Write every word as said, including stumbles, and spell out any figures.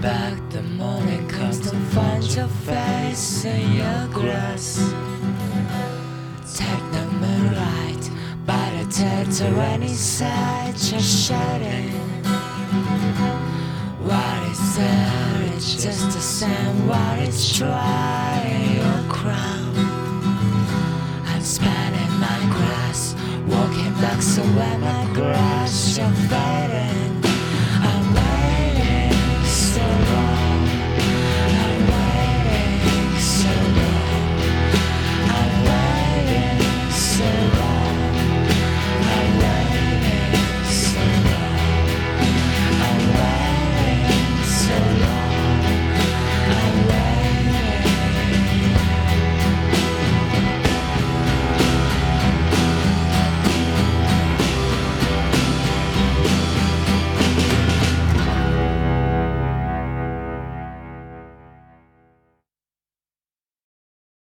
back, the morning comes to find your face in your grass. Take the moonlight by the tail to any side you're shedding. What is there? It's just the same. What it's trying your crown. I'm spanning my grass, walking back so when my grass you're fading.